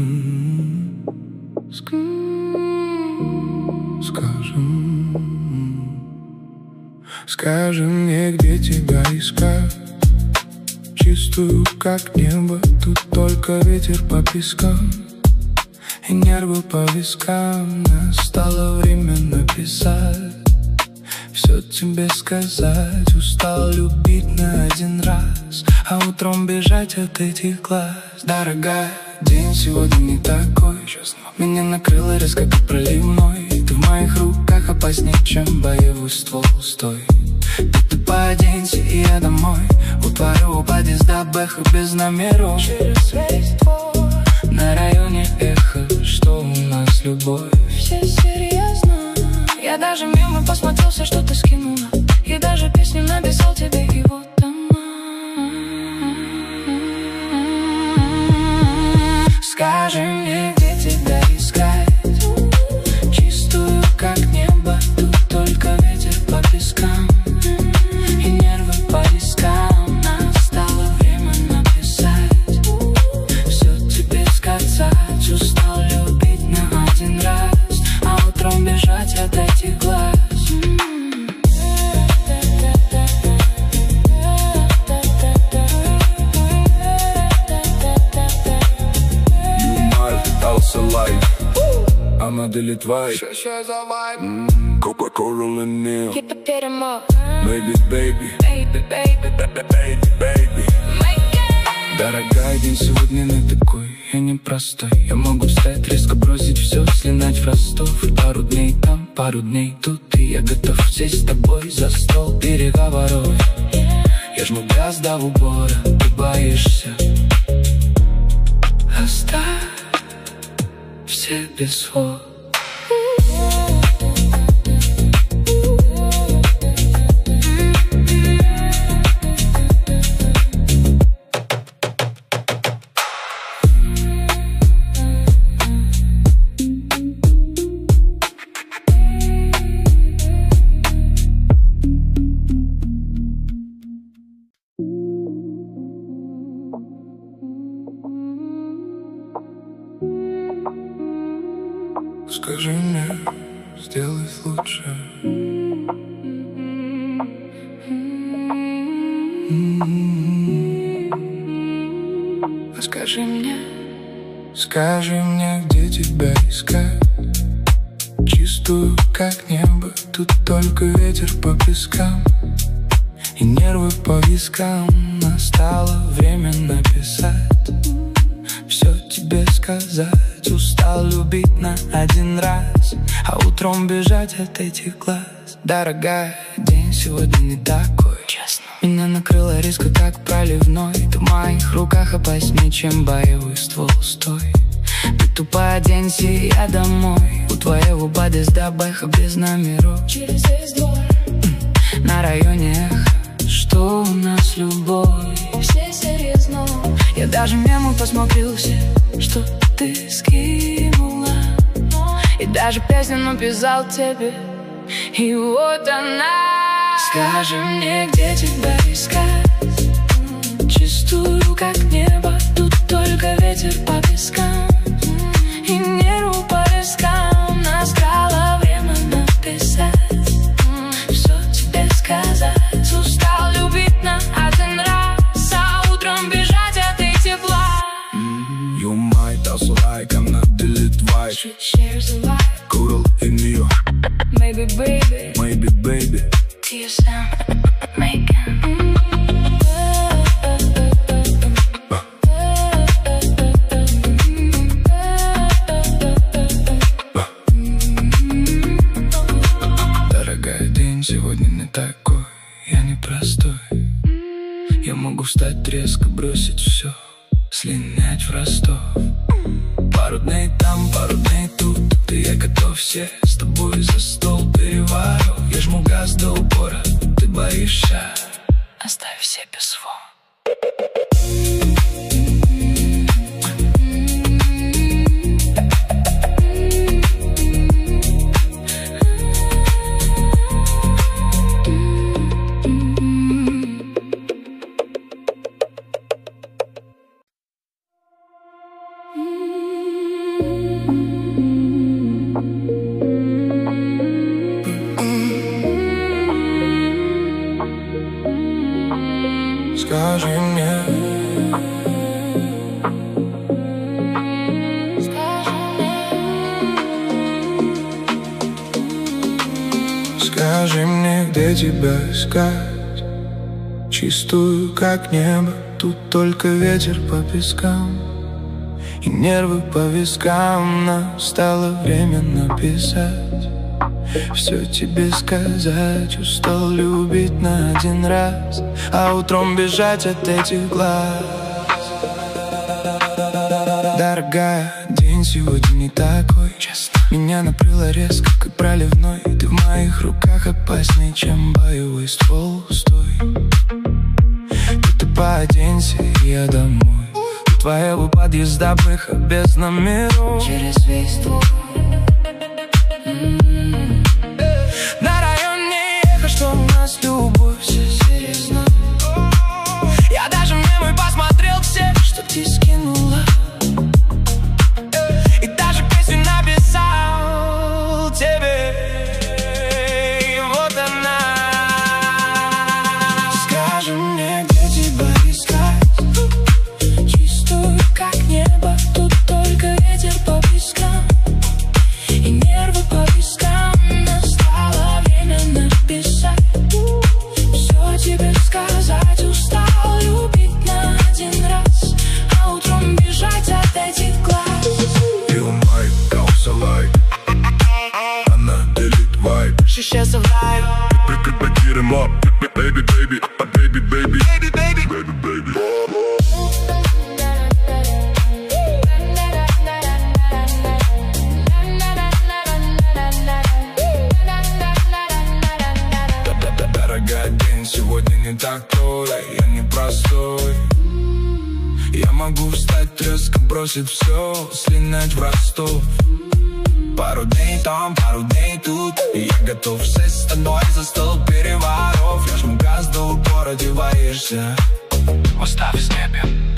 Скажи мне, где тебя искать, чистую, как небо. Тут только ветер по пескам и нервы по вискам. Настало время написать, все тебе сказать. Устал любить на один раз, а утром бежать от этих глаз. Дорогая, день сегодня не такой, честно. Меня накрыло резко, как проливной. Ты в моих руках опаснее, чем боевой ствол. Стой, ты пооденься, и я домой. У твоего подъезда бэха без номеров. Через весь двор на районе эхо, что у нас любовь. Все серьезно. Я даже мимо посмотрел все, что ты скинула, и даже песню написал тебе, и вот она. Скажи мне, где тебя искать, чистую, как небо. Тут только ветер по пескам и нервы по вискам. Настало время написать, все тебе сказать. Устал любить на один раз, а утром бежать от этих глаз. А модели твои Coca-Cola Neil. Baby, baby, baby, baby, baby, baby. Дорогая, день сегодня не такой, я непростой. Я могу встать, резко бросить все, слинять в Ростов. Пару дней там, пару дней тут, и я готов сесть с тобой за стол переговоров. Я жму газ до упора, ты боишься. Оставь все без слов. Скажи мне, сделай лучше. Скажи мне, где тебя искать, чистую, как небо. Тут только ветер по пескам и нервы по вискам. Настало время написать, все тебе сказать. Устал любить на один раз, а утром бежать от этих глаз. Дорогая, день сегодня не такой, честно. Меня накрыло резко, как проливной. Ты в моих руках опаснее, чем боевой ствол. Стой, ты тупо оденься, и я домой. У твоего подъезда бэха без номеров. Через весь двор на районе эхо, что у нас любовь. Все серьезно. Я даже мимо посмотрел все, что ты скинула, и даже песню написал тебе, и вот она. Скажи мне, где тебя искать, чистую, как небо. Тут только ветер по пескам и нервы по вискам. Настало время написать, все тебе сказать. Устал любить на один раз, а утром бежать от этих глаз. You might also like, I'm not delete white. Shares a life, Coral in New York. maybe baby, Maybe baby. TSM, making. Дорогая, день сегодня не такой, я непростой. Я могу встать резко, бросить все, слинять в Ростов. Пару дней там, пару дней тут, и я готов сесть с тобой за стол переворов. Я жму газ до упора, ты боишься. Оставь все без слов. Скажи мне, скажи мне, где тебя искать? Чистую, как небо, тут только ветер по пескам и нервы по вискам. Настало время написать, все тебе сказать. Устал любить на один раз, а утром бежать от этих глаз. Дорогая, день сегодня не такой, честно. Меня накрыло резко, как проливной. Ты в моих руках опаснее, чем боевой ствол. Стой, ты пооденься, и я домой. Твоего подъезда быха без номеров. Через весь двор. На район не ехать, что у нас любовь серьезно. Я даже мемы посмотрел все, что ты скинула. И даже песню написал тебе. И вот она. Скажи мне, где тебя искать? Чистую, как небо, тут только ветер по пескам и нервы по вискам. Настало время написать, все тебе сказать. Устал любить на один раз, а утром бежать от этих глаз. Feel my house alive. Она делит вайб. She shares a vibe. Beat 'em up. Baby, baby, baby, baby, baby, baby, baby, baby. Дорогая, день сегодня не такой, я не простой. Я могу встать резко, бросить все, слинять в Ростов. Пару дней там, пару дней тут, и я готов сесть с тобой за стол переворов. Я жму газ до упора, одеваешься. Оставь с небом.